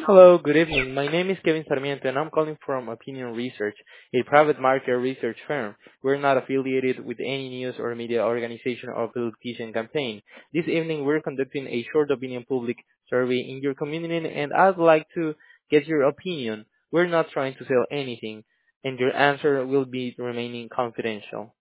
Hello, good evening. My name is Kevin Sarmiento, and I'm calling from Opinion Research, a private market research firm. We're not affiliated with any news or media organization or politician campaign. This evening, we're conducting a short opinion public survey in your community, and I'd like to get your opinion. We're not trying to sell anything, and your answer will be remaining confidential.